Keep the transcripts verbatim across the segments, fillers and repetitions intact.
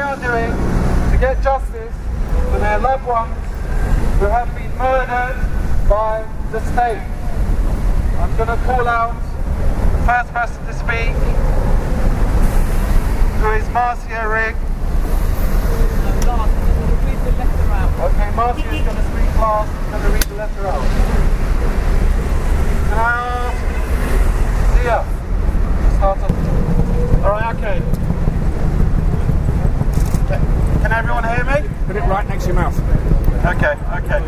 now doing to get justice for their loved ones who have been murdered by the state. I'm going to call out the first person to speak, who is Marcia Rigg. Okay, Marcia is going to speak last, I'm going to read the letter out. Can I ask Zia to start off? Alright, okay. Can everyone hear me? Put it right next to your mouth. Okay, okay.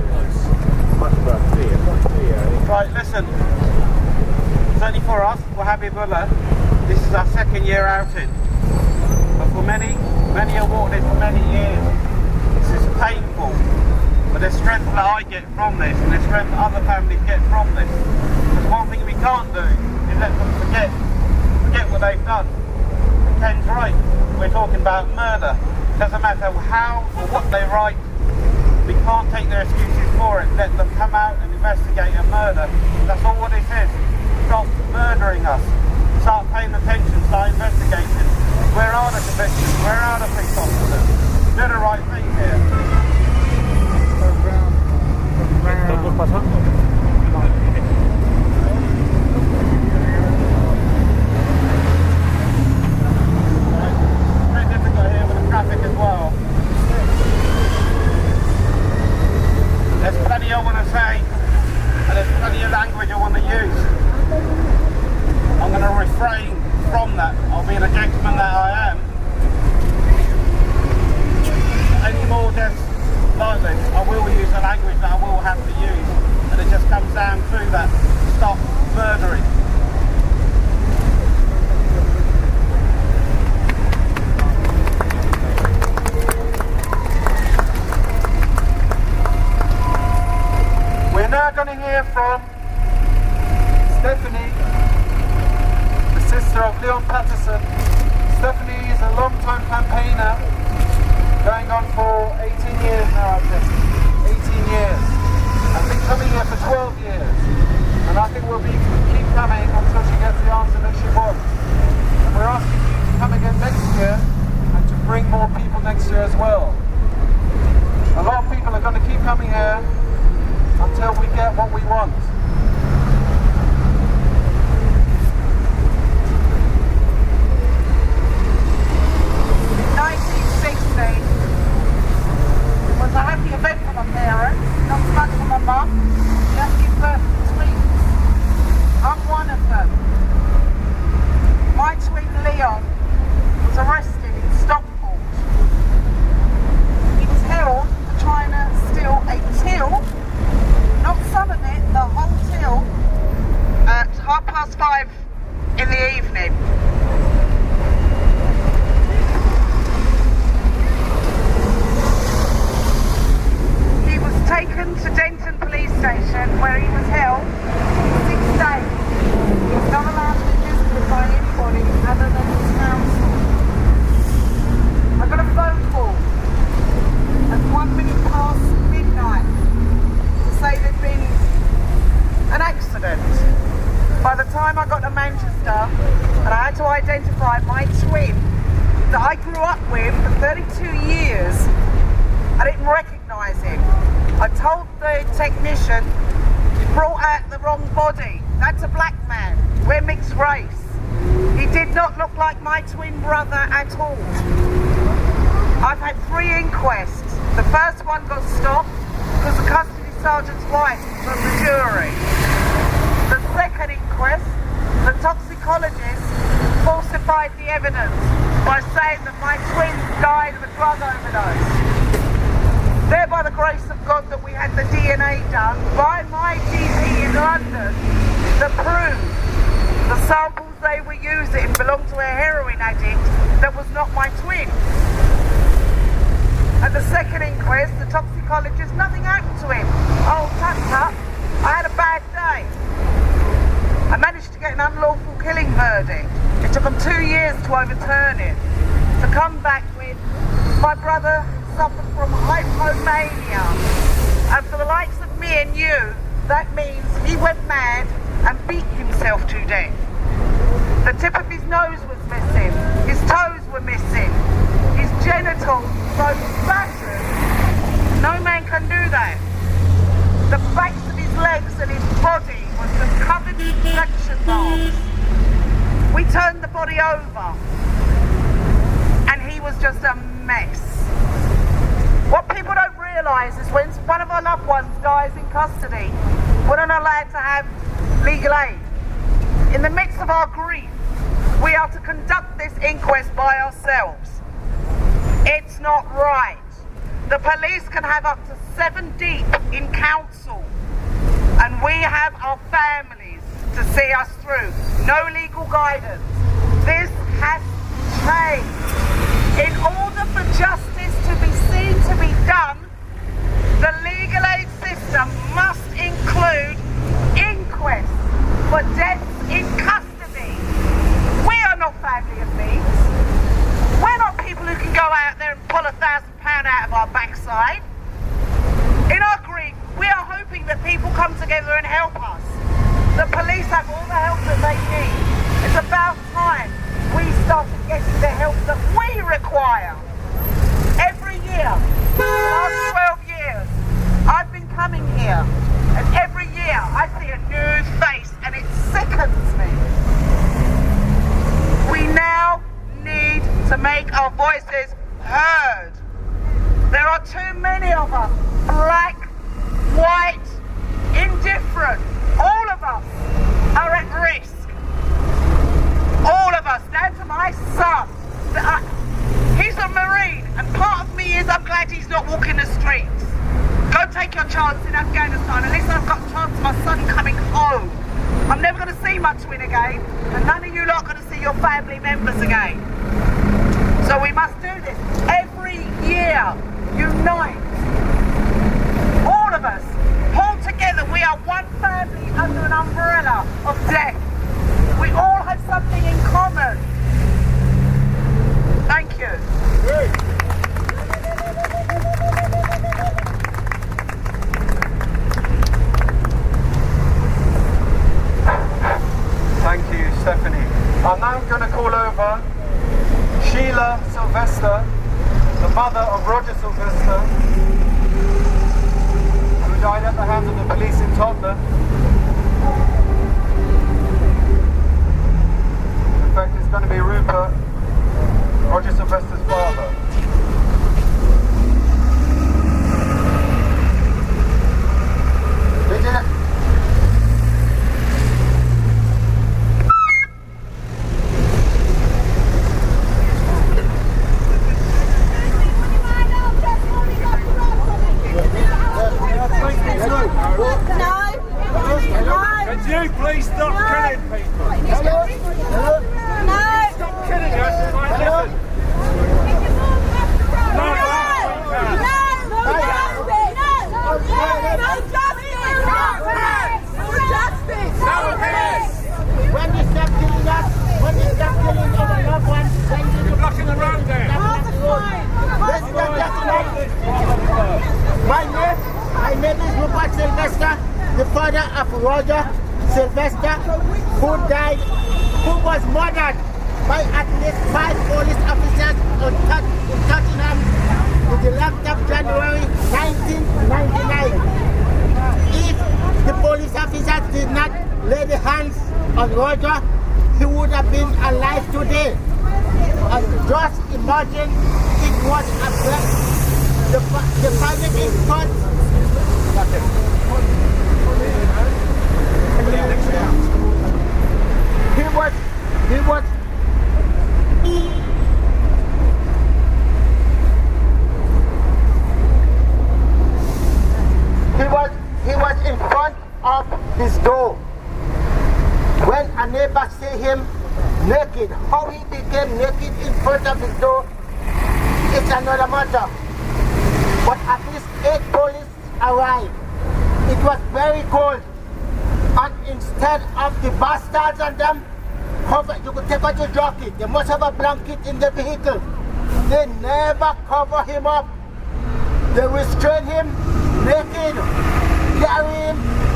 Right, listen. Certainly for us, for Habibullah, this is our second year outing. But for many, many have walked it for many years. This is painful. But the strength that I get from this, and the strength that other families get from this. Because one thing we can't do is let them forget, forget what they've done. And Ken's right. We're talking about murder. Doesn't matter how or what they write, we can't take their excuses for it. Let them come out and investigate a murder. That's all what this is. Stop murdering us. Start paying attention, start investigating. Where are the convictions? Where are the police officers? Do the right thing here. Traffic as well. There's plenty I want to say, and there's plenty of language I want to use. I'm going to refrain from that. I'll be the gentleman that I am. Any more deaths like this, I will use the language that I will have to use, and it just comes down to that. Stop murdering. We're now going to hear from Stephanie, the sister of Leon Patterson. Stephanie is a long-time campaigner, going on for eighteen years now, I think. eighteen years. I've been coming here for twelve years, and I think we'll be keep coming until she gets the answer that she wants. And we're asking you to come again next year, and to bring more people next year as well. A lot of people are going to keep coming here until we get what we want. In nineteen sixty was a happy event for my parents, not so much for my mum. She had to give birth to twins. I'm one of them. My twin Leon was arrested in Stockport. He was held for trying to steal a till. Not some of it, the whole till, at half past five in the evening. He was taken to Denton Police Station where he was held for six days. He was not allowed to be visited by anybody other than his counsel. I got a phone call at one minute past midnight. Say there'd been an accident. By the time I got to Manchester and I had to identify my twin that I grew up with for thirty-two years, I didn't recognise him. I told the technician, he brought out the wrong body. That's a black man. We're mixed race. He did not look like my twin brother at all. I've had three inquests. The first one got stopped because the custody Sergeant's wife was on the jury. The second inquest, the toxicologist falsified the evidence by saying that my twins died of a drug overdose. There, by the grace of God, that we had the D N A done by my G P in London that proved the samples they were using belonged to a heroin addict that was not my twin. At the second inquest, the toxicologist, nothing happened to him. Oh, tut tut, I had a bad day. I managed to get an unlawful killing verdict. It took them two years to overturn it. To come back with, my brother suffered from hypomania. And for the likes of me and you, that means he went mad and beat himself to death. The tip of his nose was missing. His toes were missing. His genitals so battered, no man can do that. The backs of his legs and his body was just covered with infection marks. We turned the body over and he was just a mess. What people don't realise is when one of our loved ones dies in custody, we're not allowed to have legal aid. In the midst of our grief, we are to conduct this inquest by ourselves. It's not right. The police can have up to seven deep in counsel, and we have our families to see us through. No legal guidance. This has changed. In order for justice to be seen to be done, the legal aid system must include inquests for deaths in custody. We are not family of thieves. We're not people who can go out there and pull a thousand pound out of our backside. In our grief, we are hoping that people come together and help us. The police have all the help that they need. It's about time we started getting the help that we require. Every year, for the last twelve years, I've been coming here, and every year I see a new face, and it sickens me. We now need to make our voices heard. There are too many of us, black, white, indifferent. All of us are at risk. All of us, down to my son. I, he's a Marine, and part of me is I'm glad he's not walking the streets. Go take your chance in Afghanistan. At least I've got a chance of my son coming home. I'm never going to see Muchwin again, and none of you lot are going to see your family members again. So we must do this every year. Unite. All of us. Pull together. We are one family under an umbrella of death. We all have something in common. Thank you. Thank you, Stephanie. I'm now going to call over Sheila Sylvester, the mother of Roger Sylvester, who died at the hands of the police in Tottenham. In fact, it's going to be Rupert, Roger Sylvester's father. They must have a blanket in the vehicle. They never cover him up. They restrain him naked, carry him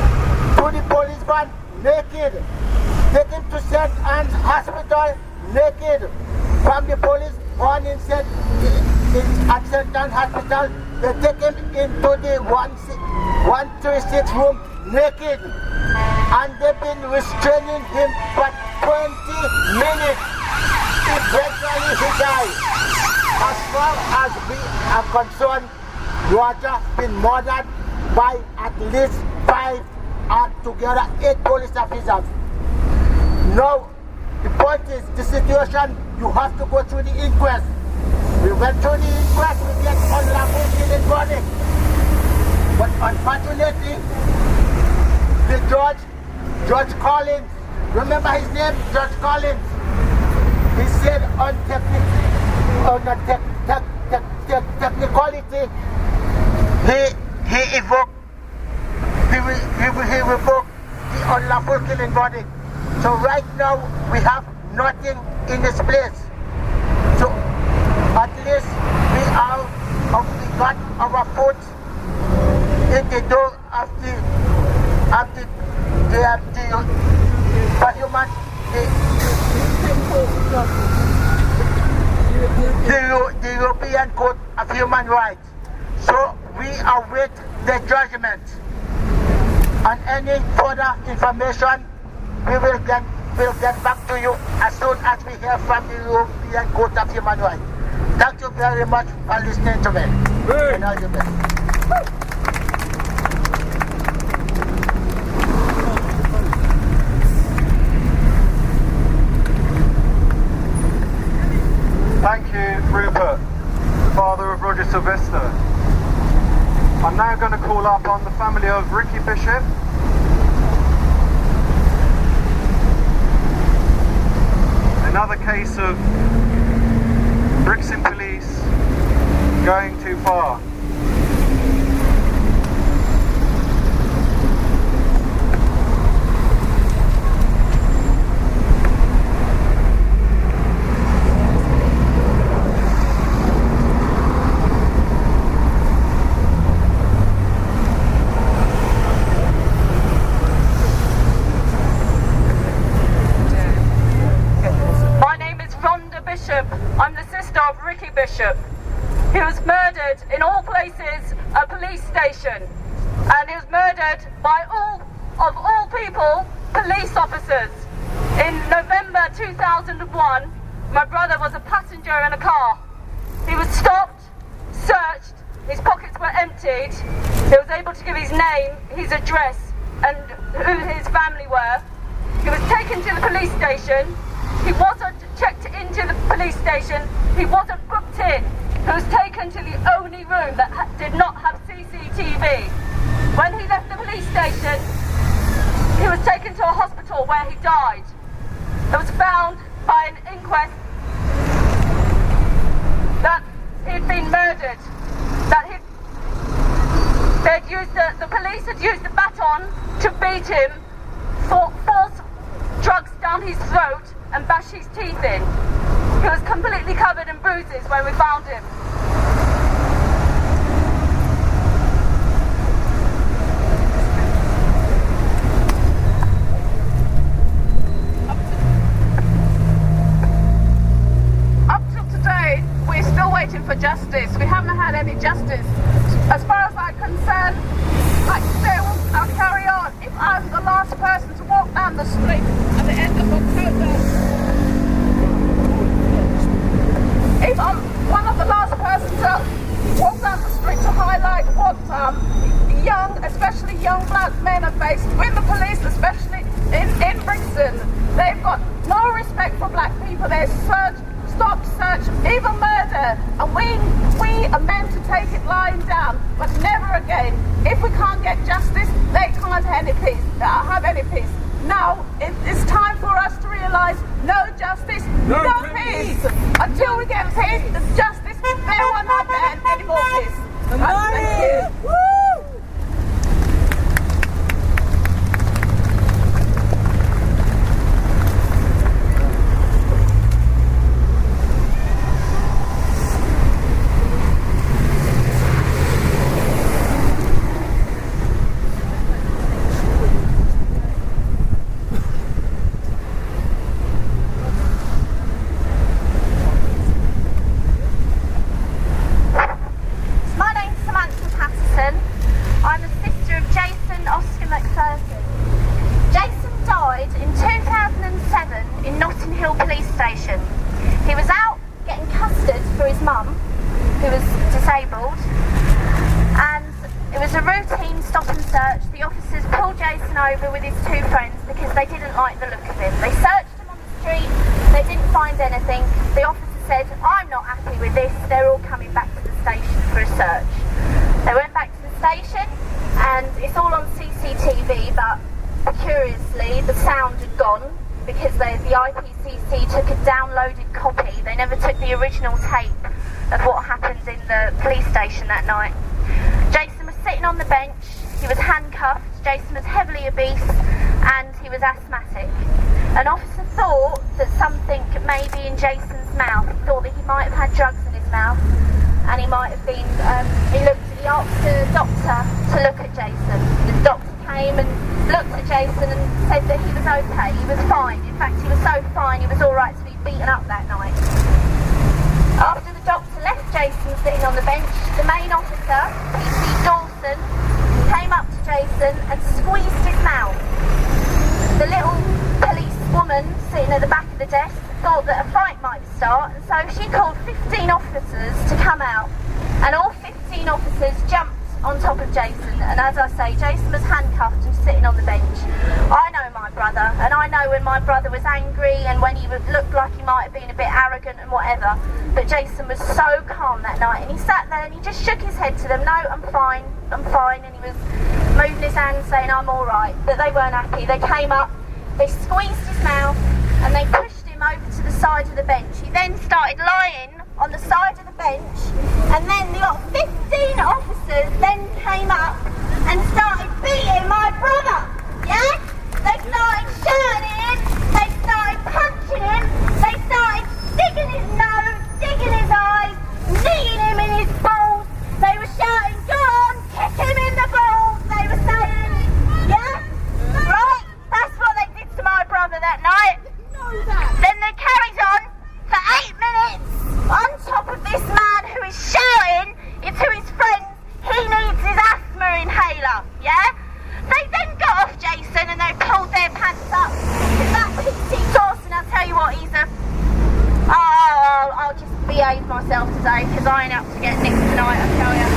to the police van naked, take him to Saint Anne's Hospital naked. From the police, warning said in at Central Hospital. They take him into the one one thirty-six room naked, and they've been restraining him for twenty minutes. Eventually he died. As far as we are concerned, Roger been murdered by at least five and together eight police officers. Now, the point is, the situation, you have to go through the inquest. We went through the inquest, we get unlawful killing verdict. But unfortunately, the judge, Judge Collins, remember his name, Judge Collins, he said on, technic, on the te te te te technicality, he, he evoked, he, he, he revoked the unlawful killing verdict. So right now, we have nothing in this place. So at least we are, we got our foot in the door of the, of the, the, the, the human, the, the, the European Court of Human Rights. So we await the judgment. And any further information, we will get, we'll get back to you as soon as we hear from the European Court of Human Rights. Thank you very much for listening to me. Hey. And all the best. Thank you, Rupert, father of Roger Sylvester. I'm now going to call up on the family of Ricky Bishop. Another case of Brixton police going too far. I'm the sister of Ricky Bishop. He was murdered in all places, a police station, and he was murdered by all, of all people, police officers. In November two thousand one, my brother was a passenger in a car. He was stopped, searched, his pockets were emptied, he was able to give his name, his address, and who his family were. He was taken to the police station. He wasn't checked into the police station, he wasn't booked in. He was taken to the only room that ha did not have C C T V. When he left the police station, he was taken to a hospital where he died. It was found by an inquest that he'd been murdered, that he'd, they'd used the, the police had used the baton to beat him, for, force drugs down his throat, and bash his teeth in. He was completely covered in bruises when we found him. Up till today, we're still waiting for justice. We haven't had any justice. As far as I'm concerned, I still, I'll carry on. If I'm the last person to walk down the street at the end of October, if I'm one of the last persons to walk down the street to highlight what um, young, especially young black men are faced with the police, especially in, in Brixton, they've got no respect for black people. They search, stop, search, even murder, and we, we are meant to take it lying down, but never again. If we can't get justice, they can't have any peace, uh, have any peace. Now, it, it's time for us to realise no justice, no, no peace. peace. Until we get peace and justice, there will not be any more peace. Thank you. Woo! Jason over with his two friends because they didn't like the look of him. They searched him on the street, they didn't find anything. The officer said, I'm not happy with this, they're all coming back to the station for a search. They went back to the station and it's all on C C T V, but curiously the sound had gone because they, the I P C C took a downloaded copy. They never took the original tape of what happened in the police station that night. Jason was sitting on the bench, he was handcuffed, Jason was heavily obese and he was asthmatic. An officer thought that something may be in Jason's mouth. He thought that he might have had drugs in his mouth and he might have been, um, he looked, he asked the doctor to look at Jason. The doctor came and looked at Jason and said that he was okay, he was fine. In fact, he was so fine, he was alright to be beaten up that night. After the doctor left Jason sitting on the bench, the main officer, P C Dawson, came up to Jason and squeezed his mouth. The little police woman sitting at the back of the desk thought that a fight might start, and so she called fifteen officers to come out, and all fifteen officers jumped on top of Jason, and as I say, Jason was handcuffed and sitting on the bench. I know my brother, and I know when my brother was angry and when he looked like he might have been a bit arrogant and whatever, but Jason was so calm that night, and he sat there and he just shook his head to them, no, I'm fine, I'm fine, and he was moving his hands saying I'm alright, but they weren't happy. They came up, they squeezed his mouth, and they pushed him over to the side of the bench. He then started lying on the side of the bench, and then the fifteen officers then came up and started beating my brother, yeah? They started shouting him, they started punching him, they started digging his nose, digging his eyes, kneeing him in his balls. They were shouting, go on, kick him in the balls, they were saying, yeah? Right? That's what they did to my brother that night. Then they carried on for eight minutes on top of this man who is shouting to his friends he needs his asthma inhaler, yeah? They then got off Jason and they pulled their pants up. Because that P C Dawson, I'll tell you what, he's a... Oh, I'll, I'll just behave myself today because I ain't up to get nicked tonight, I tell you.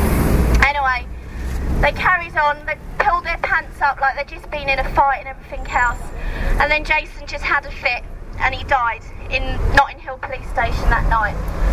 Anyway, they carried on, they pulled their pants up like they'd just been in a fight and everything else. And then Jason just had a fit and he died in Notting Hill Police Station that night.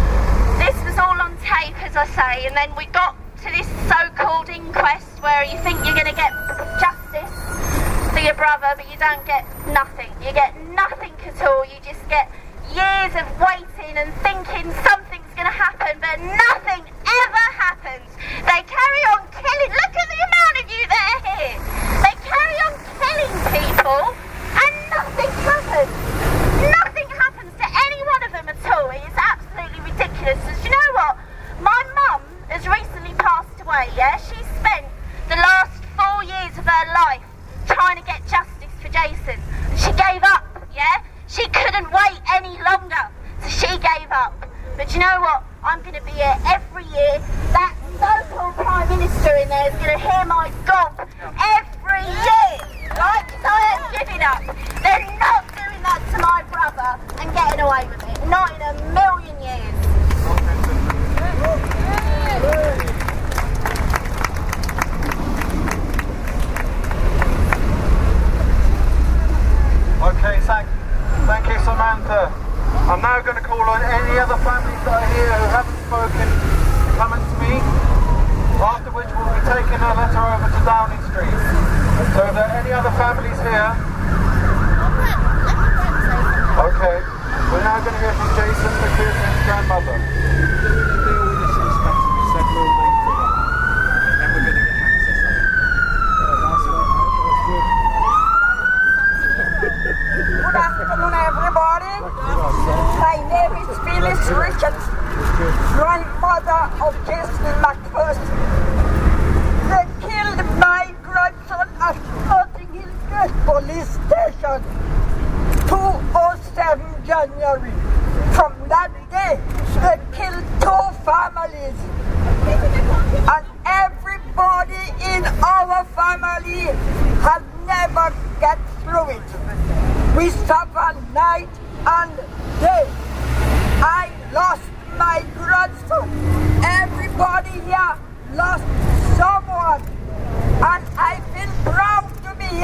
This was all on tape, as I say, and then we got to this so-called inquest where you think you're going to get justice for your brother, but you don't get nothing. You get nothing at all. You just get years of waiting and thinking something's going to happen, but nothing ever happens. They carry on killing. Look at the amount of you that are here. They carry on killing people and nothing happens. Nothing happens to any one of them at all. It is absolutely ridiculous. And you know what? My mum has recently passed away, yeah? She spent the last four years of her life trying to get justice for Jason. And she gave up, yeah? She couldn't wait any longer, so she gave up. But you know what? I'm going to be here every year. That so-called Prime Minister in there is going to hear my gob every year, right? Because I ain't giving up. They're not doing that to my brother and getting away with it. Not in a million years. Okay, thank, thank you, Samantha. I'm now going to call on any other families that are here who haven't spoken coming to me, after which we'll be taking a letter over to Downing Street. So if there are any other families here... Okay, we're now going to hear from Jason McPherson's grandmother. Good afternoon, everybody. My name is Phyllis Richards, grandmother of Jason McPherson. They killed my grandson at Notting Hill Police Station, two oh seven January. From that day, they killed two families. And everybody in our family has never get through it. We suffer night and day. I lost my grandson. Everybody here lost someone. And I feel proud to be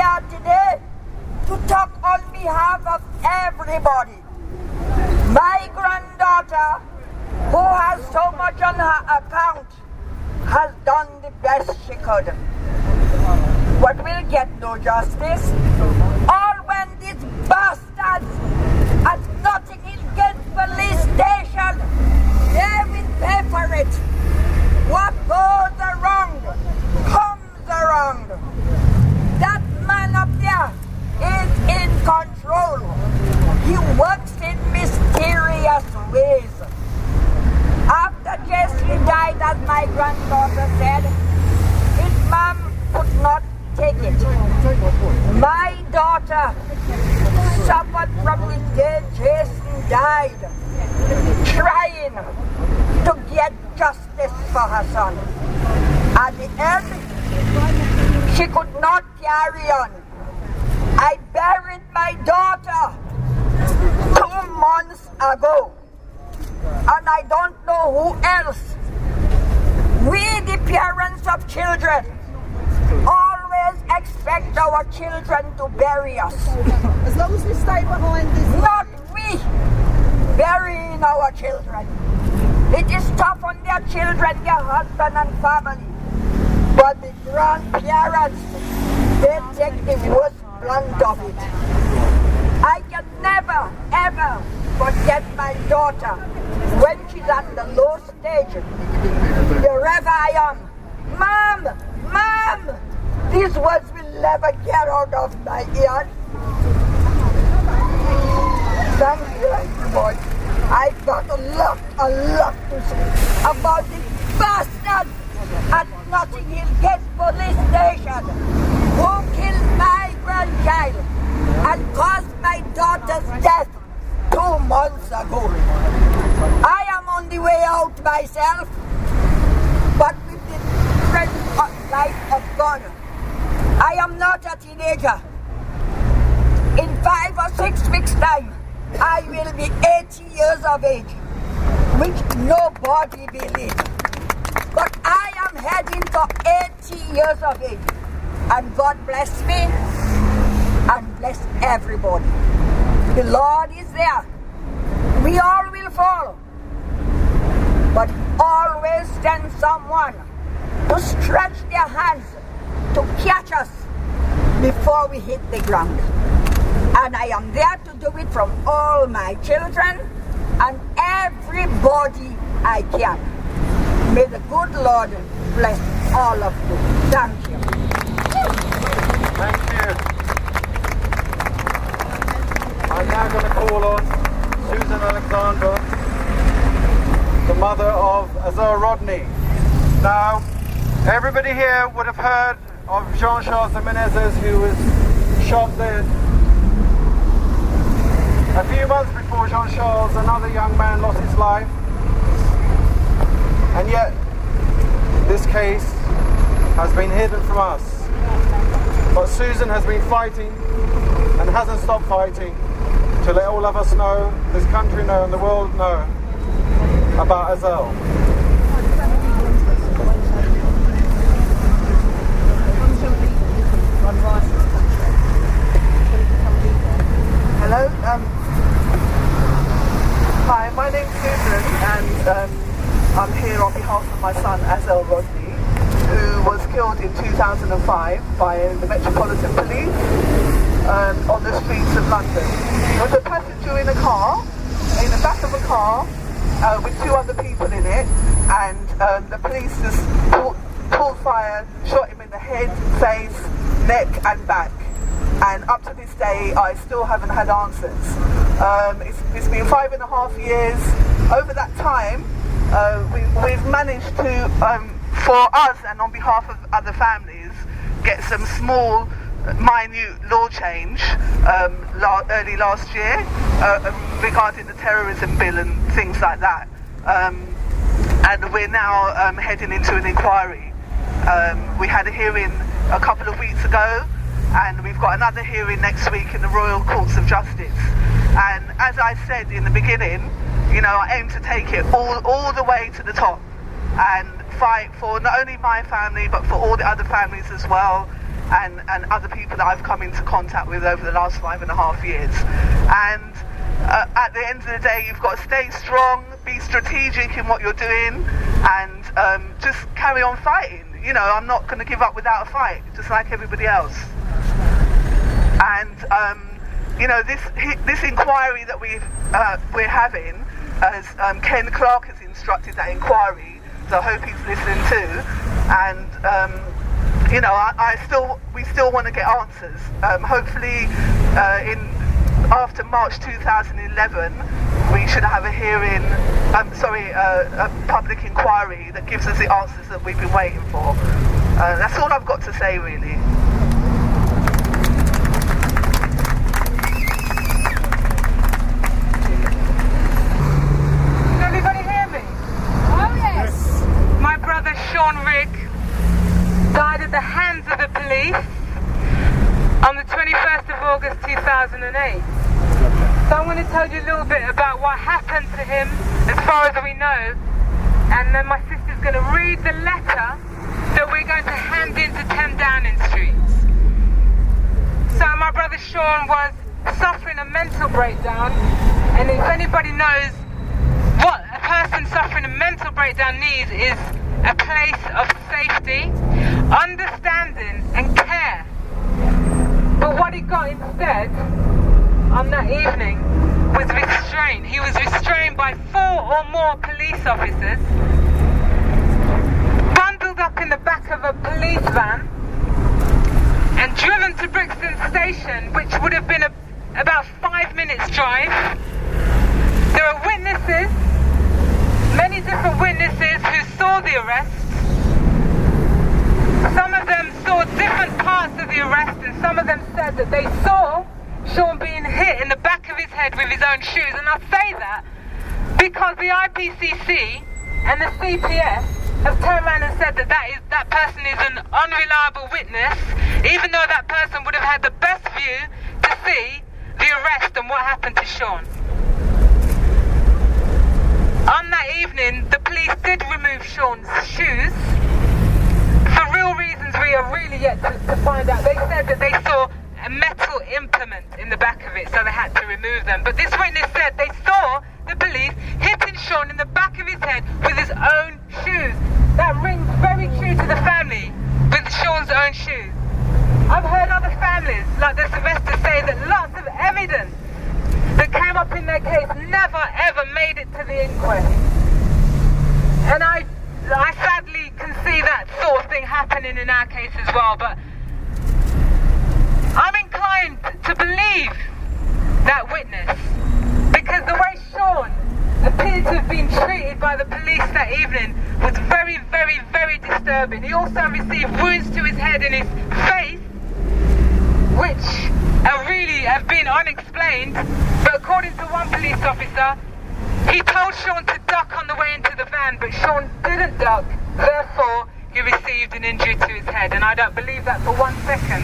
everybody. My granddaughter, who has so much on her account, has done the best she could. But we'll get no justice. All when these bastards at Notting Hill Gate Police Station, they will pay for it. What goes around comes around. That man up there is in control. He works in mysterious ways. After Jesse died, as my granddaughter said, his mom could not take it. My daughter suffered from the day Jason died, trying to get justice for her son. At the end, she could not carry on. I buried my daughter two months ago, and I don't know who else. We, the parents of children, always expect our children to bury us. As long as we stay behind this. Not we burying our children. It is tough on their children, their husband and family. But the grandparents, they take the worst blunt of it. I can never, ever forget my daughter when she's at the low stage. Wherever I am, Mom, Mom, these words will never get out of my ears. Thank you, everybody. I've got a lot, a lot to say about the bastards at Notting Hill Gate Police Station who killed my grandchild and caused my daughter's death two months ago. I am on the way out myself, but with the strength of life of God. I am not a teenager. In five or six weeks' time, I will be eighty years of age, which nobody believes. But I am heading for eighty years of age, and God bless me and bless everybody. The Lord is there. We all will fall, but He always sends someone to stretch their hands to catch us before we hit the ground. And I am there to do it from all my children and everybody I can. May the good Lord bless all of you. Thank you. Thank you. I'm now going to call on Susan Alexander, the mother of Azar Rodney. Now, everybody here would have heard of Jean-Charles de Menezes, who was shot dead. A few months before Jean-Charles, another young man lost his life. And yet, this case has been hidden from us. But Susan has been fighting and hasn't stopped fighting to let all of us know, this country know and the world know about Azal. Hello, um, hi, my name's Susan, and um, I'm here on behalf of my son Azal Rodney, who was killed in two thousand five by the Metropolitan Police um, on the streets of London. He was a passenger in a car, in the back of a car, uh, with two other people in it, and um, the police just pulled, pulled fire, shot him in the head, face, neck and back. And up to this day, I still haven't had answers. Um, it's, it's been five and a half years. Over that time, uh, we, we've managed to, um, for us and on behalf of other families, get some small, minute law change um, la early last year uh, regarding the terrorism bill and things like that. Um, and we're now um, heading into an inquiry. Um, we had a hearing a couple of weeks ago, and we've got another hearing next week in the Royal Courts of Justice. And as I said in the beginning, you know, I aim to take it all, all the way to the top and fight for not only my family, but for all the other families as well, and, and other people that I've come into contact with over the last five and a half years. And uh, at the end of the day, you've got to stay strong, be strategic in what you're doing, and um, just carry on fighting. You know, I'm not going to give up without a fight, just like everybody else. And um, you know, this this inquiry that we've uh, we're having, as um, Ken Clark has instructed that inquiry, so I hope he's listening too. And um, you know, I, I still we still want to get answers. Um, hopefully, uh, in after March two thousand eleven, we should have a hearing. Um, sorry, uh, a public inquiry that gives us the answers that we've been waiting for. Uh, that's all I've got to say, really. Sean Rigg died at the hands of the police on the twenty-first of August two thousand eight. So I'm going to tell you a little bit about what happened to him as far as we know, and then my sister's going to read the letter that we're going to hand in to ten Downing Street. So my brother Sean was suffering a mental breakdown, and if anybody knows what a person suffering a mental breakdown needs is a place of safety, understanding and care. But what he got instead on that evening was restraint. He was restrained by four or more police officers, bundled up in the back of a police van and driven to Brixton Station, which would have been a, about five minutes drive. There are witnesses, many different witnesses who saw the arrest. Some of them saw different parts of the arrest, and some of them said that they saw Sean being hit in the back of his head with his own shoes. And I say that because the I P C C and the C P S have turned around and said that that, is, that person is an unreliable witness, even though that person would have had the best view to see the arrest and what happened to Sean. On that evening, the police did remove Sean's shoes. For real reasons we are really yet to, to find out. They said that they saw a metal implement in the back of it, so they had to remove them. But this witness said they saw the police hitting Sean in the back of his head with his own shoes. That rings very true to the family, with Sean's own shoes. I've heard other families, like the Sylvester, say that lots of evidence that came up in their case never ever made it to the inquest. And I, I sadly can see that sort of thing happening in our case as well, but I'm inclined to believe that witness, because the way Sean appeared to have been treated by the police that evening was very, very, very disturbing. He also received wounds to his head and his face, which are really have been unexplained, but according to one police officer, he told Sean to duck on the way into the van, but Sean didn't duck, therefore he received an injury to his head, and I don't believe that for one second.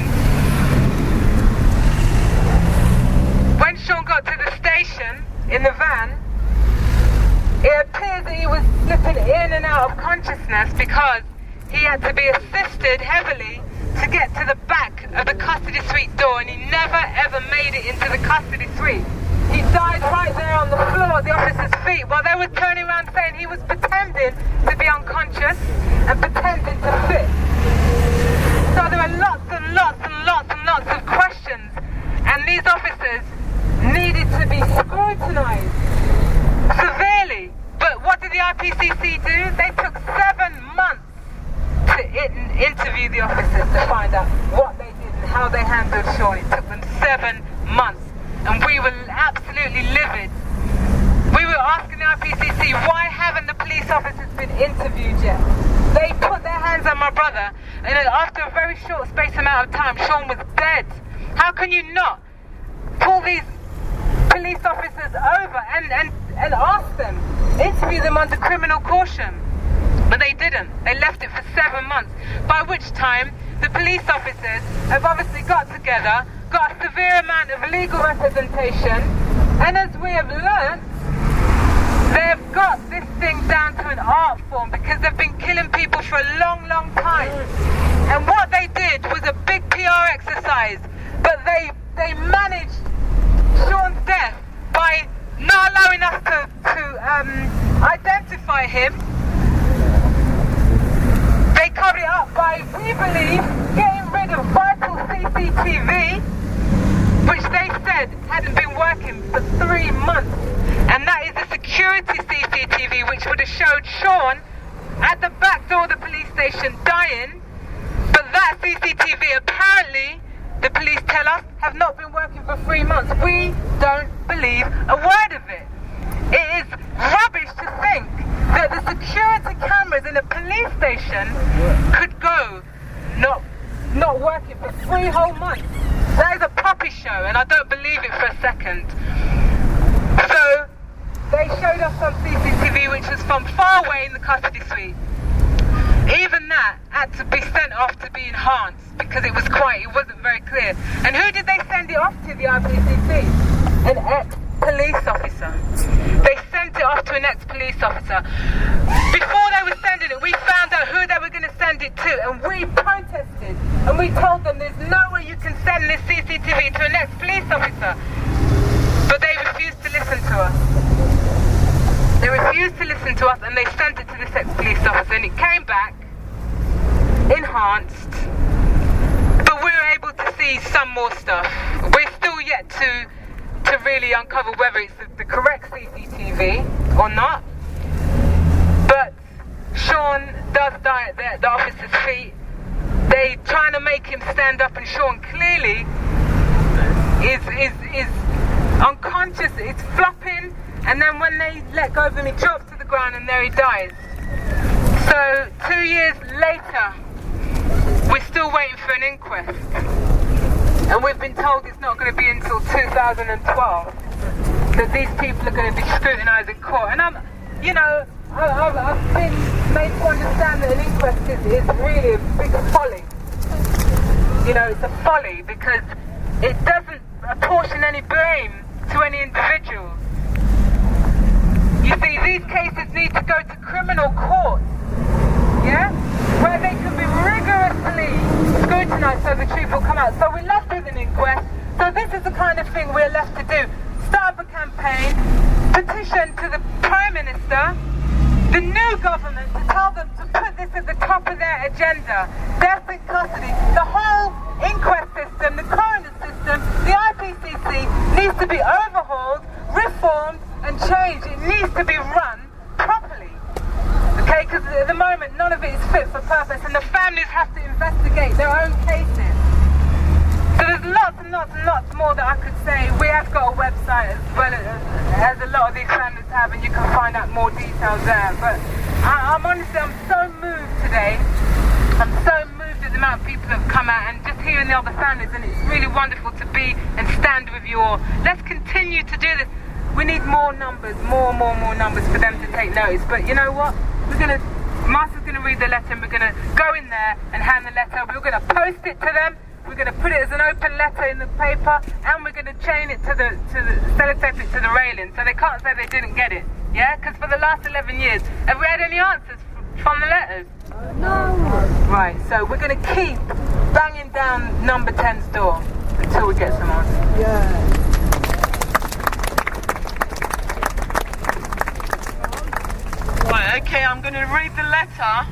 When Sean got to the station in the van, it appears that he was slipping in and out of consciousness because he had to be assisted heavily to get to the back of the custody suite door, and he never ever made it into the custody suite. He died right there on the floor at the officer's feet while they were turning around saying he was pretending to be unconscious and pretending to fit. So there are lots and lots and lots and lots of questions, and these officers needed to be scrutinised severely. But what did the I P C C do? They took seven months to in- interview the officers to find out what they did and how they handled Sean. It took them seven months, and we were absolutely livid. We were asking the I P C C, why haven't the police officers been interviewed yet? They put their hands on my brother, and after a very short space amount of time, Sean was dead. How can you not pull these police officers over and, and, and ask them, interview them under criminal caution? But they didn't. They left it for seven months, by which time the police officers have obviously got together, got a severe amount of legal representation, and as we have learnt, they've got this thing down to an art form, because they've been killing people for a long, long time. And what they did was a big P R exercise, but they, they managed Sean's death by not allowing us to, to um, identify him. They covered it up by, we believe, getting rid of vital C C T V, which they said hadn't been working for three months. And that is a security C C T V which would have showed Sean at the back door of the police station dying. But that C C T V apparently, the police tell us, have not been working for three months. We don't believe a word of it. It is rubbish to think that the security cameras in a police station could go not, not working for three whole months. That is a puppy show, and I don't believe it for a second. So, they showed us some C C T V which was from far away in the custody suite. Even that had to be sent off to be enhanced because it was quite, it wasn't very clear. And who did they send it off to, the I P C C? An ex-police officer. They sent it off to an ex-police officer. Before they were sending it, we found out who they were going to send it to, and we protested. And we told them there's no way you can send this C C T V to an ex-police officer. But they refused to listen to us. They refused to listen to us, and they sent it to this ex-police officer, and it came back enhanced. But we were able to see some more stuff. We're still yet to to really uncover whether it's the, the correct C C T V or not. But Sean does die at the, the officer's feet. They trying to make him stand up, and Sean clearly is is is unconscious. It's flopping. And then when they let go of him, he drops to the ground, and there he dies. So two years later, we're still waiting for an inquest. And we've been told it's not going to be until two thousand twelve that these people are going to be scrutinised in court. And I'm, you know, I, I've, I've been made to understand that an inquest is, is really a big folly. You know, it's a folly because it doesn't apportion any blame to any individual. You see, these cases need to go to criminal courts, yeah? Where they can be rigorously scrutinised so the truth will come out. So we're left with an inquest. So this is the kind of thing we're left to do. Start up a campaign, petition to the Prime Minister, the new government, to tell them to put this at the top of their agenda. Death in custody. The whole inquest system, the coroner system, the I P C C needs to be overhauled, reformed, and changed. It needs to be run properly. Okay, because at the moment none of it is fit for purpose, and the families have to investigate their own cases. So there's lots and lots and lots more that I could say. We have got a website as well as, as a lot of these families have, and you can find out more details there. But I, I'm honestly, I'm so moved today. I'm so moved at the amount of people that have come out, and just hearing the other families, and it's really wonderful to be and stand with you all. Let's continue to do this. We need more numbers, more, more, more numbers for them to take notice. But you know what? We're going to, Master's going to read the letter, and we're going to go in there and hand the letter. We're going to post it to them. We're going to put it as an open letter in the paper, and we're going to chain it to the, to the, sellotape it to the railing, so they can't say they didn't get it. Yeah? Because for the last eleven years, have we had any answers from the letters? Uh, no. Right, so we're going to keep banging down number ten's door until we get some answers. Yeah. Right, okay, I'm going to read the letter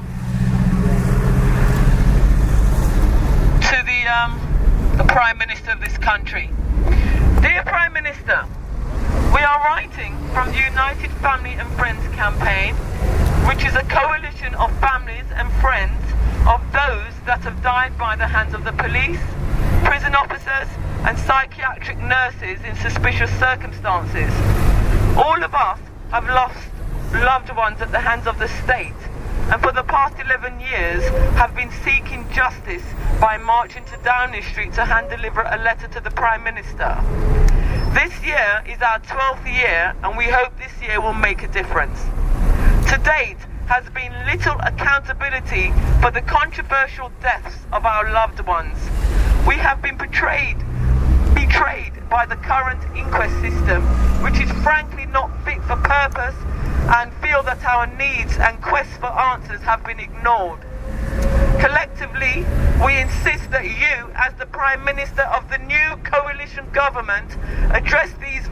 to the, um, the Prime Minister of this country. Dear Prime Minister, we are writing from the United Family and Friends campaign, which is a coalition of families and friends of those that have died by the hands of the police, prison officers and psychiatric nurses in suspicious circumstances. All of us have lost loved ones at the hands of the state, and for the past eleven years have been seeking justice by marching to Downing Street to hand deliver a letter to the Prime Minister. This year is our twelfth year, and we hope this year will make a difference. To date has been little accountability for the controversial deaths of our loved ones. We have been betrayed, betrayed by the current inquest system, which is frankly not fit for purpose, and feel that our needs and quests for answers have been ignored. Collectively, we insist that you, as the Prime Minister of the new coalition government, address these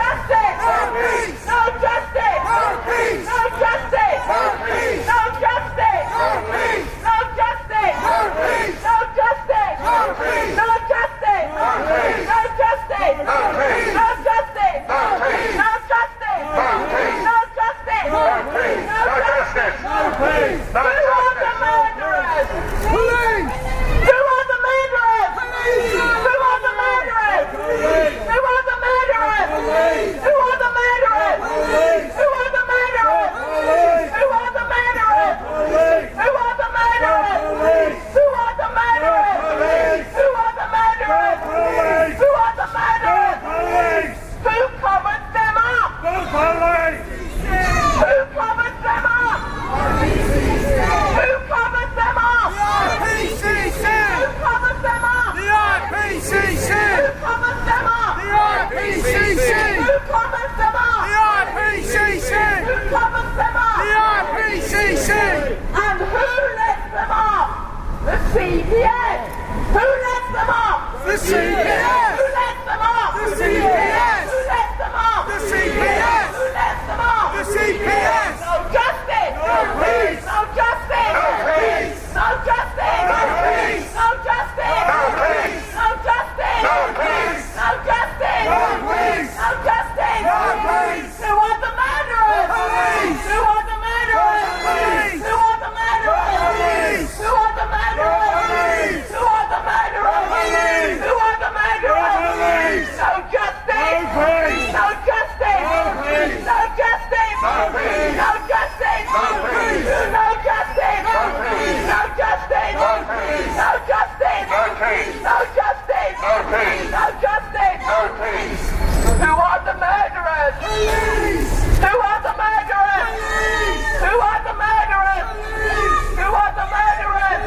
Police! Who are the murderers? Police! Who are the murderers? Police! Who are the murderers?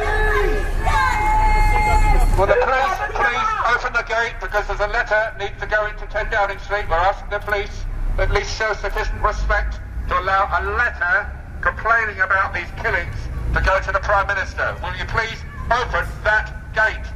Will the police please open the gate, because there's a letter needs to go into ten Downing Street. We're asking the police to at least show sufficient respect to allow a letter complaining about these killings to go to the Prime Minister. Will you please open that gate?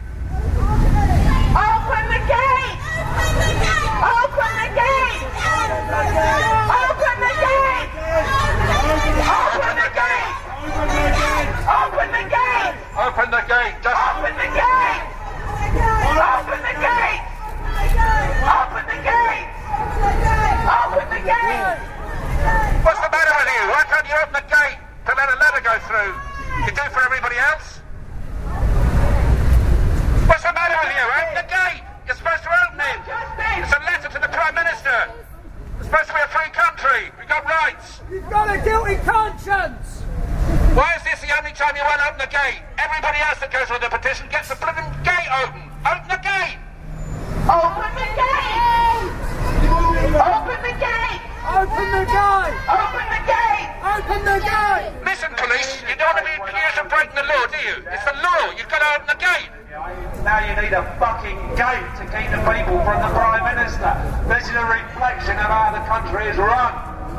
Open the gate! Open the gate! Open the gate! Open the gate! Open the gate! Open the gate! Just Open the gate! Open the gate! Open the gate! Open the gate! What's the matter with you? Why can't you open the gate to let a letter go through? You do for everybody else? What's the matter with you? Open the gate! You're supposed to open it! It's a letter to the Prime Minister! It's supposed to be a free country! We've got rights! You've got a guilty conscience! Why is this the only time you won't open the gate? Everybody else that goes with the petition gets the flipping gate open! Open the gate! Open the gate! Open the gate! Open the gate! Open the gate! Open the gate! Listen, police, you don't want to be accused of breaking the law, do you? It's the law! You've got to open the gate! Now you need a fucking gate to keep the people from the Prime Minister. This is a reflection of how the country is run.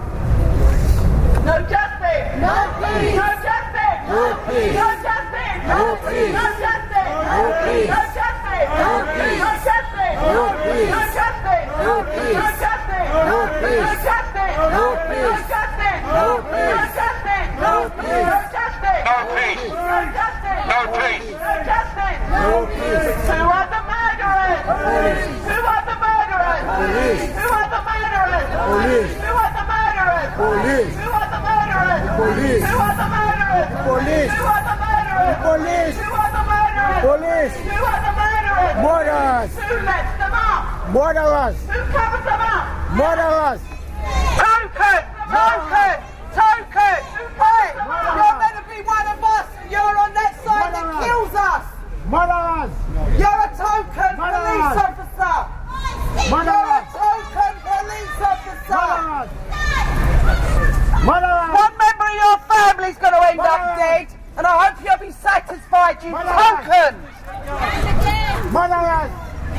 No justice! No peace! No justice! No peace! No justice! No peace! No justice! No peace! No justice! No peace! No justice! No peace! No justice! No peace! No justice! No peace! No justice! No No peace! justice! No No peace! justice! No peace! No justice! No peace! No justice! No peace! No justice! No peace! Who are the murderers? Police! Who are the murderers? Police! Who are the murderers? Police! Who are the murderers? Police! Who are the murderers? Police! Who are the murderers? Police! Who are the murderers? Police! Who are the murderers? Police! Who are the murderers? Murderers! Who lets them up? Murderers! Who covers them up? Murderers! Token! Token! Token! Hey! You're meant to be one of us! You're on that side that Murderers! kills us! Murderers! You're a token Murderers! police officer! You're a Murderers! token police officer! Murderers! Murderers! One member of your family's going to end up Murderers! dead, and I hope you'll be satisfied, you Murderers! token! Murderers!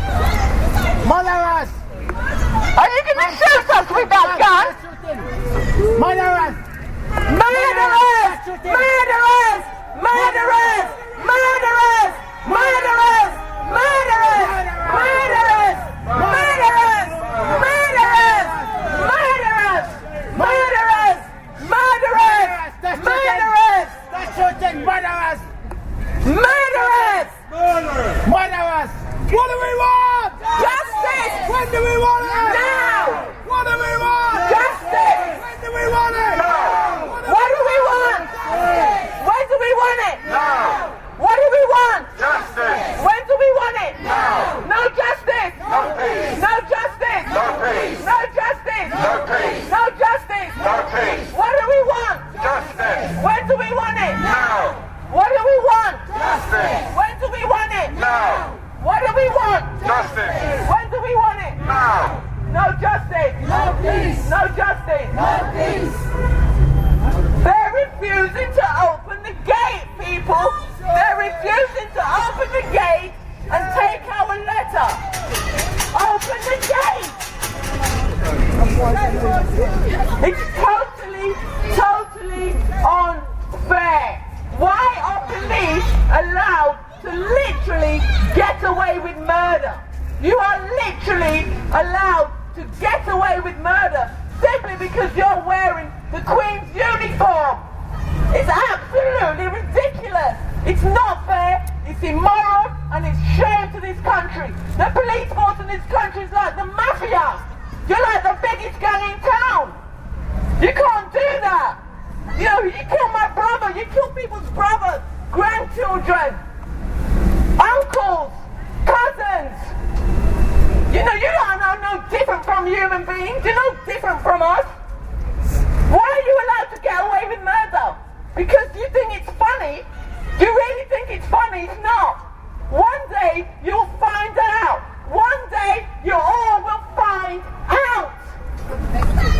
Murderers! Are you going to shoot us with that gun? Murderers! Murderers! Murderers! Murderers! Murderers! Murderers! Murderers! Murderers! Murderers! Murderers! Murderers! Murderers! Murderers! Murderers! That's shooting! Murderers! Murderers! Murderers! What do we want? Justice! When do we want it? Now! What do we want? Justice! When do we want it? What do we want? When do we want it? No! What do we want? Justice! When do we want it? No! No justice! No peace! No justice! No peace! No justice! No peace! No justice! No peace! What do we want? Justice! When do we want it? No! What do we want? Justice! When do we want it? No! What do we want? Justice! When do we want it? No! No justice! No peace! No justice! No peace! They're refusing to open the gate, people! They're refusing to open the gate and take our letter! Open the gate! It's totally, totally unfair! Why are police allowed to literally get away with murder? You are literally allowed to get away with murder simply because you're wearing the Queen's uniform. It's absolutely ridiculous. It's not fair, it's immoral, and it's shame to this country. The police force in this country is like the mafia. You're like the biggest gang in town. You can't do that. You know, you kill my brother, you kill people's brothers, grandchildren, uncles, cousins. You know, you don't know no different from human beings. You're no different from us. Why are you allowed to get away with murder? Because you think it's funny? Do you really think it's funny? It's not. One day you'll find out. One day you all will find out.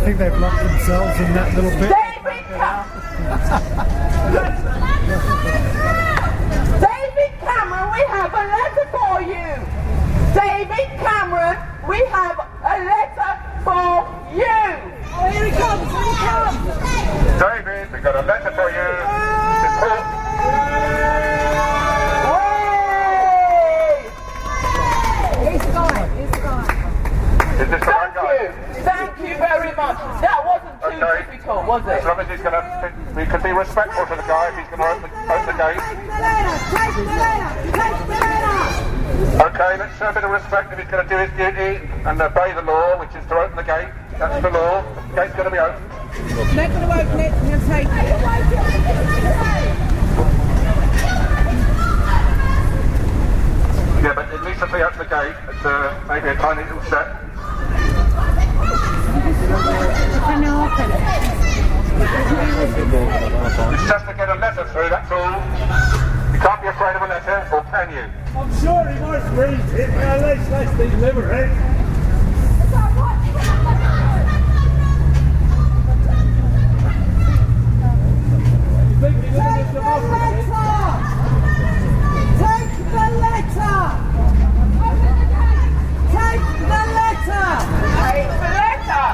think they've locked themselves in that little bit. David Cameron! David Cameron, we have a letter for you! David Cameron, we have a letter for you! Oh, here he comes, here he comes! David, we got a letter for you. Report. He's gone, he's gone. Is this the right guy? Thank you, thank you very much. That wasn't too Okay. difficult, was it? As long as he's going to, we can be respectful to the guy if he's going to open, open the gate. Okay, let's show a bit of respect if he's going to do his duty and obey the law, which is to open the gate. That's the law. The gate's going to be opened. They're going to open it and he'll take it. Yeah, but at least if we open the gate, it's uh, maybe a tiny little step. Can you open it? It's just to get a letter through, that's all. You can't be afraid of a letter, or can you? I'm sure he might read it, but at least let's deliver it. Take the letter! Take the letter! Take the letter! Take the letter!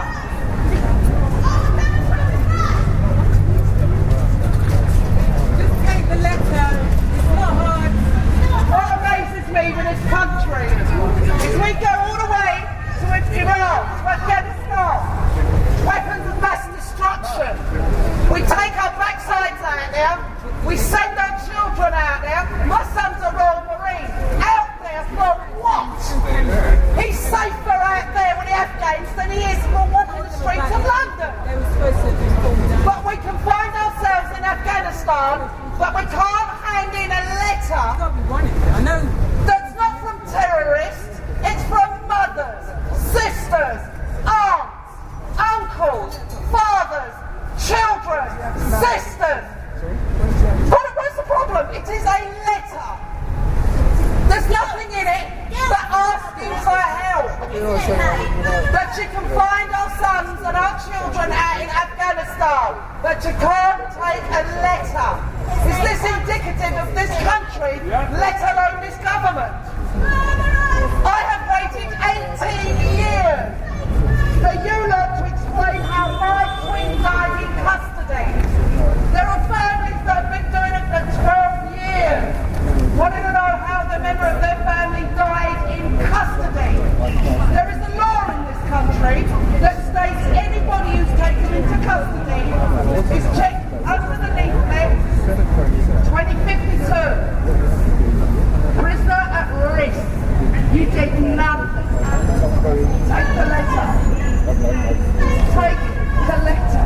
Just take the letter. It's not hard. What amazes me with this country is we go all the way to Iraq, to Afghanistan, weapons of mass destruction. We take our backsides out there, we send our children out there. My son's a Royal Marine. Out there for what? He's safer out there with the Afghans than he is for walking the streets of London. But we can find ourselves in Afghanistan, but we can't hand in a letter that's not from terrorists, it's from mothers, sisters, aunts, uncles, fathers, children, sisters. What, what's the problem? It is a letter. There's nothing in it that asks you for help. That you can find our sons and our children out in Afghanistan. That you can't take a letter. Is this indicative of this country, let alone this government? I have waited eighteen years for you lot to explain how my twin died in custody. There are families that have been doing it for twelve years, wanting to know how the member of their family died in custody. There is a law in this country that states anybody who's taken into custody is checked under the leaflet twenty fifty-two. Prisoner at risk. You did nothing. Take the letter. Take the letter.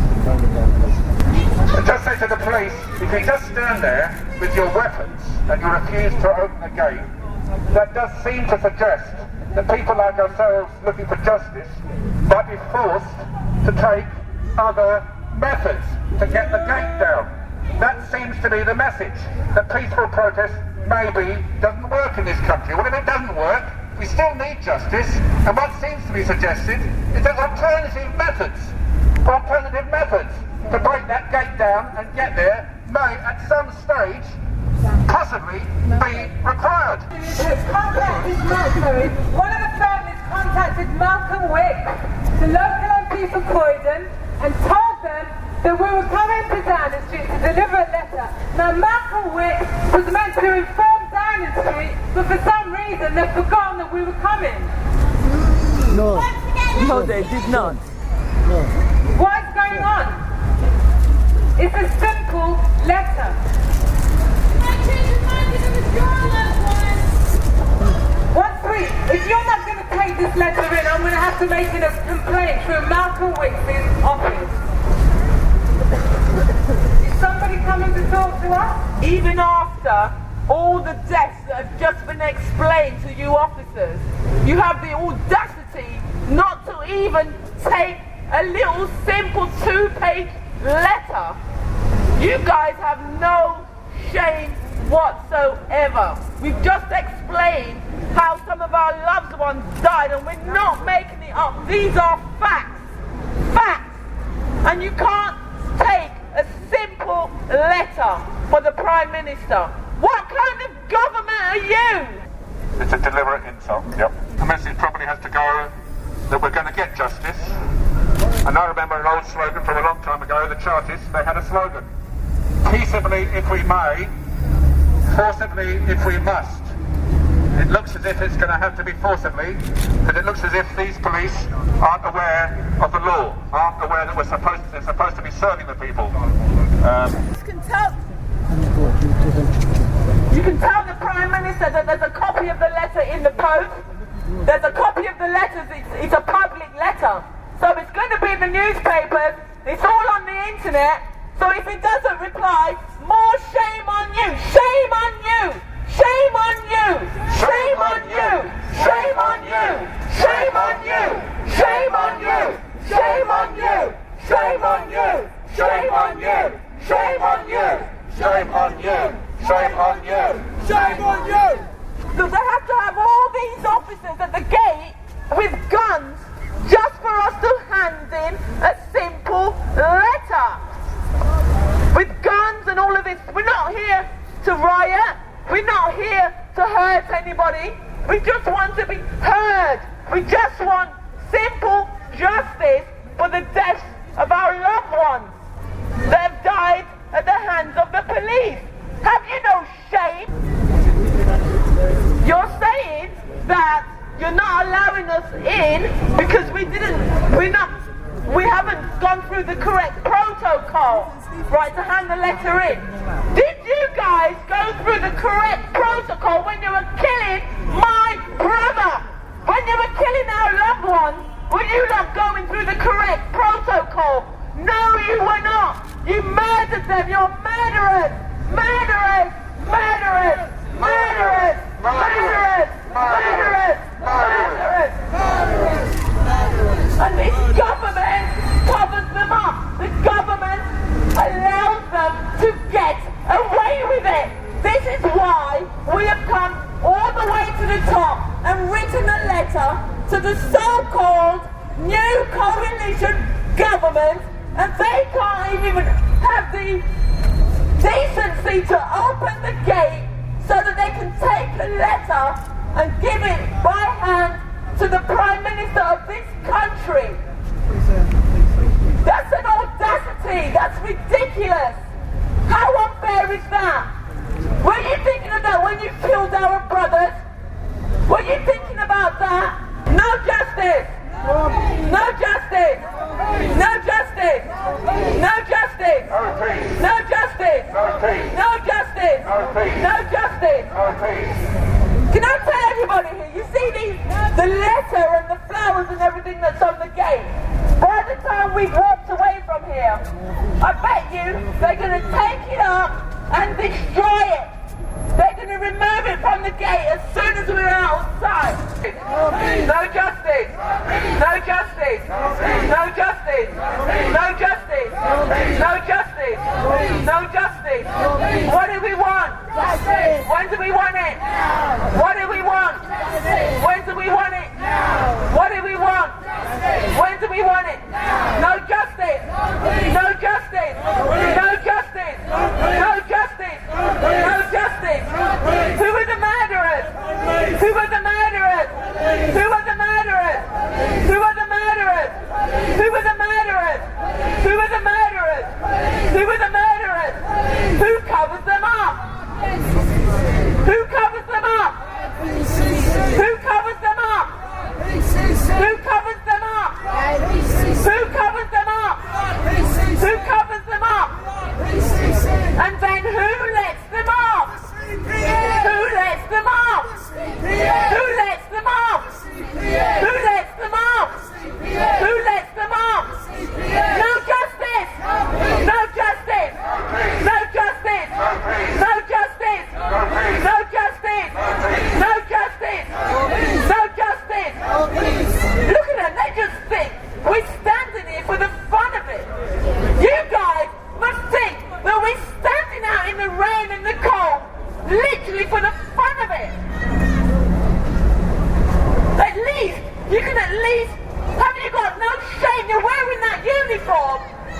Just say to the police, if you just stand there with your weapons and you refuse to open the gate, that does seem to suggest that people like ourselves looking for justice might be forced to take other methods to get the gate down. That seems to be the message, that peaceful protest maybe doesn't work in this country. Well, if it doesn't work, we still need justice, and what seems to be suggested is that alternative methods, alternative methods to break that gate down and get there may at some stage possibly be required. Contacted Malcolm. One of the families contacted Malcolm Wick, the local M P for Croydon, and told them that we were coming to Downing Street to deliver a letter. Now Malcolm Wick was meant to inform Downing Street, but for some reason they've forgotten that we were coming. No. No, they did not. No. What's going on? It's a simple letter. Once we, if you're not going to take this letter in, I'm going to have to make it a complaint through Malcolm Wick's office. Is somebody coming to talk to us? Even after all the deaths that have just been explained to you officers, you have the audacity not to even take a little simple two-page letter. You guys have no shame whatsoever. We've just explained how some of our loved ones died, and we're not making it up. These are facts. Facts. and you can't take a simple letter for the Prime Minister. What kind of government are you? It's a deliberate insult, yep. The message probably has to go that we're going to get justice. And I remember an old slogan from a long time ago, the Chartists, they had a slogan. Peaceably if we may, forcibly if we must. It looks as if it's going to have to be forcibly, but it looks as if these police aren't aware of the law, aren't aware that we're supposed to, they're supposed to be serving the people. Um, You can tell, you can tell the Prime Minister that there's a copy of the letter in the post. There's a copy of the letters, it's, it's a public letter. So it's going to be in the newspapers, it's all on the internet. So if he doesn't reply, more shame on you, shame on you, shame on you, shame on you, shame on you, shame on you, shame on you, shame on you, shame on you, shame on you, shame on you, shame on you, shame on you, shame on you. So they have to have all these officers at the gate with guns just for us to hand in a simple letter. With guns and all of this. We're not here to riot. We're not here to hurt anybody. We just want to be heard. We just want simple justice for the deaths of our loved ones that have died at the hands of the police. Have you no shame? You're saying that you're not allowing us in because we didn't, we're not, we haven't gone through the correct protocol, right, to hand the letter in. Did you guys go through the correct protocol when you were killing my brother? When you were killing our loved ones, were you not going through the correct protocol? No, you were not. You murdered them. You're murderers. Murderers. Murderers. Murderers. Murderers. Murderers. Murderers. Murderers. And this government covers them up. The government allows them to get away with it. This is why we have come all the way to the top and written a letter to the so-called new coalition government, and they can't even have the decency to open the gate so that they can take a letter and give it by hand to the Prime Minister of this country. That's an audacity. That's ridiculous. How unfair is that? Were you thinking of that when you killed our brothers? Were you thinking about that? No justice. No justice. No justice. No justice. No justice. No justice. No justice. Can I tell everybody here, you see these, the letter and the flowers and everything that's on the gate? By the time we've walked away from here, I bet you they're going to take it up and destroy it. They're going to remove it from the gate as soon as we're outside. No justice. No justice. No justice. No justice. No justice. No justice. What do we want? Justice. When do we want it? What do we want? When do we want it? What do we want? When do we want it? No justice. No justice. No justice. No justice. No justice. Who are the murderers? Who are the murderers? Who are the murderers? Who are the murderers? Who are the murderers? Who are the murderers? Who are the murderers? Who covers them up? Who covers them up? Who covers them up? Who covers them up? Who covers them up? Who covers them up? And then who lets them off? Who lets them off? Who lets them off? Who lets them off? Who lets them off? No justice! No justice!